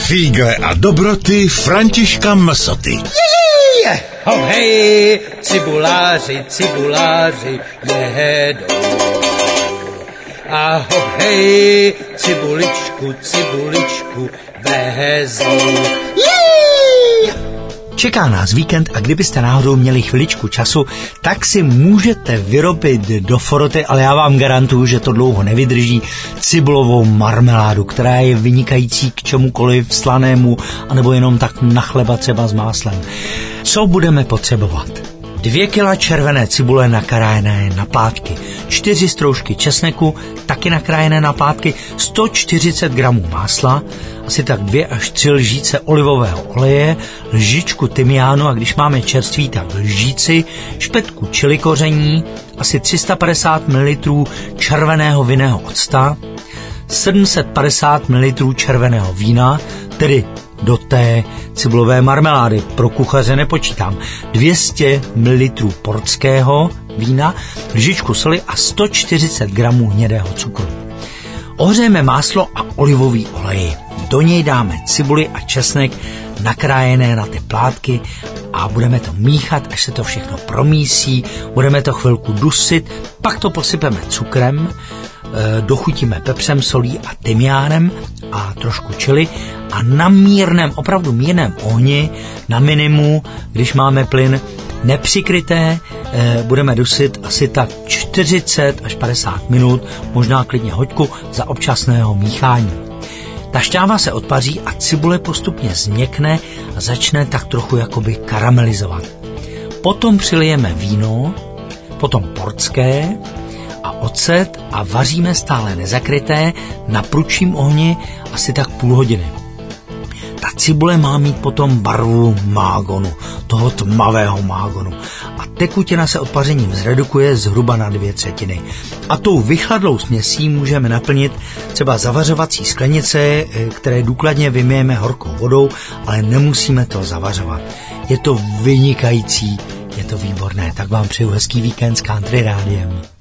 Fígle a dobroty Františka Msoty. Ho hej, cibuláři, cibuláři jedou. A ho hej, cibuličku, cibuličku vezou. Čeká nás víkend a kdybyste náhodou měli chviličku času, tak si můžete vyrobit do foroty, ale já vám garantuju, že to dlouho nevydrží, cibulovou marmeládu, která je vynikající k čemukoliv slanému, anebo jenom tak na chleba třeba s máslem. Co budeme potřebovat? 2 kila červené cibule nakrájené na plátky, 4 stroužky česneku, taky nakrájené na plátky, 140 gramů másla, asi tak 2 až 3 lžíce olivového oleje, lžičku tymiánu a když máme čerstvý, tak lžíci, špetku chili koření, asi 350 ml červeného vinného octa, 750 ml červeného vína, tedy do té cibulové marmelády, pro kuchaře nepočítám, 200 ml portského vína, lžičku soli a 140 gramů hnědého cukru. Ohřejeme máslo a olivový olej. Do něj dáme cibuli a česnek nakrájené na ty plátky a budeme to míchat, až se to všechno promísí, budeme to chvilku dusit, pak to posypeme cukrem, dochutíme pepřem, solí a tymiánem a trošku chili a na mírném, opravdu mírném ohni, na minimu, když máme plyn nepřikryté, budeme dusit asi tak 40 až 50 minut, možná klidně hoďku za občasného míchání. Ta šťáva se odpaří a cibule postupně změkne a začne tak trochu jakoby karamelizovat. Potom přilijeme víno, potom portské a ocet a vaříme stále nezakryté na prudším ohni asi tak půl hodiny. Ta cibule má mít potom barvu mágonu, toho tmavého mágonu. A tekutina se odpařením zredukuje zhruba na 2/3. A tou vychladlou směsí můžeme naplnit třeba zavařovací sklenice, které důkladně vymyjeme horkou vodou, ale nemusíme to zavařovat. Je to vynikající, je to výborné. Tak vám přeju hezký víkend s Country Rádiem.